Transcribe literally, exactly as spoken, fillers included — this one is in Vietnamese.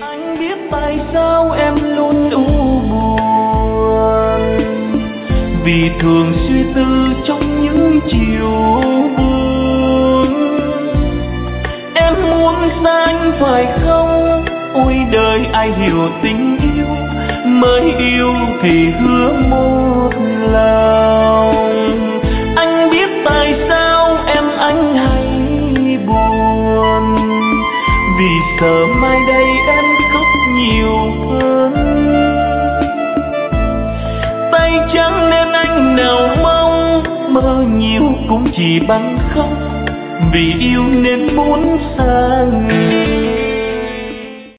Anh biết tại sao em luôn u buồn, vì thường suy tư trong những chiều buồn. Em muốn xa anh phải không? Ôi đời ai hiểu tình yêu, mới yêu thì hứa một lòng. Anh biết tại sao em anh hay buồn, vì sợ mai đây em khóc nhiều hơn. Tay trắng nên anh nào mong, mơ nhiều cũng chỉ bằng không, vì yêu nên muốn xa người.